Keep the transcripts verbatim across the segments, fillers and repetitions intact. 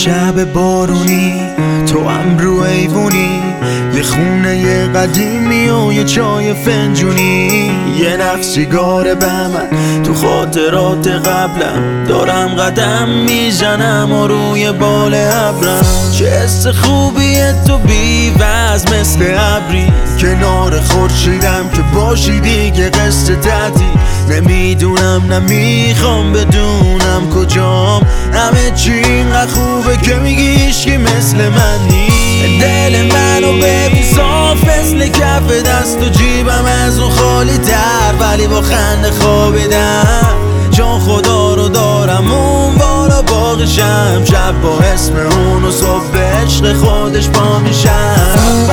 شب بارونی تو هم رو ایوونی، یه خونه قدیمی و یه چای فنجونی، یه نفس سیگار بهمن تو خاطرات قبلم، دارم قدم میزنم و روی بال ابرم. چه حس خوبیه تو بی وزن مثل ابری، کنار خورشیدم که باشی دیگه قصه تعطیل. نمیدونم نمیخوام بدونم کجام، همه چی اینقدر خوبه که میگی هیچکی مثل من نیست. دل منو ببین صاف مثل کف دست و جیبم از اون خالی تر، ولی با خنده خوابیدم چون خدا رو دارم اون بالا باقیشم. شب با اسم اون و صبح به عشق خودش پا میشم.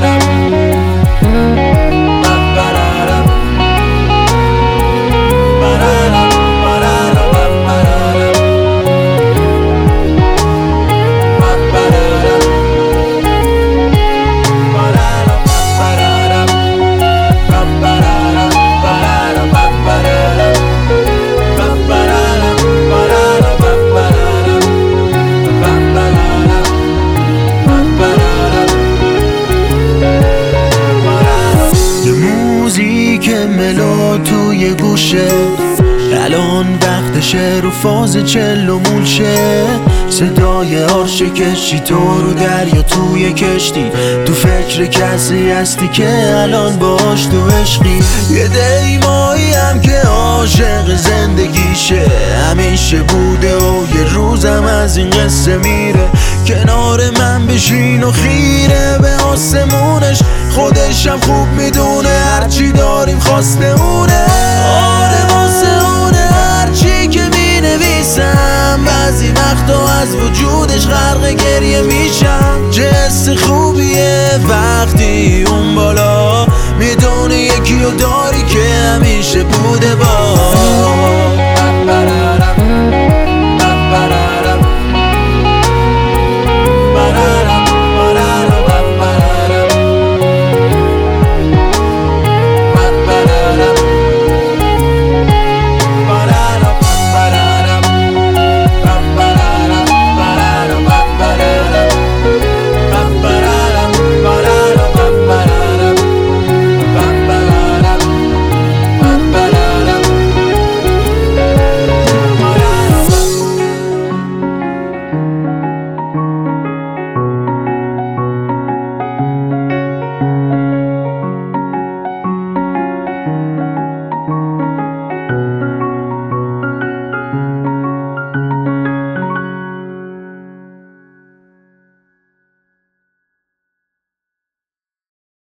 که ملو توی گوشه، الان وقتشه رو فاز چل و مول شه. صدای عرش کشی تو رو دریا توی کشتی، تو فکر کسی هستی که الان باش تو عشقی. یه دیمایی هم که عاشق زندگیشه، همیشه بوده و یه روزم از این قصه میره. کنار من بشین و خیره به آسمونش، خودشم خوب میدونه هرچی داریم خواسته اونه. آره واسه اونه هرچی که مینویسم، بعضی وقتا از وجودش غرق گریه میشم. چه حس خوبیه وقتی اون بالا میدونه یکی رو داری که همیشه بوده با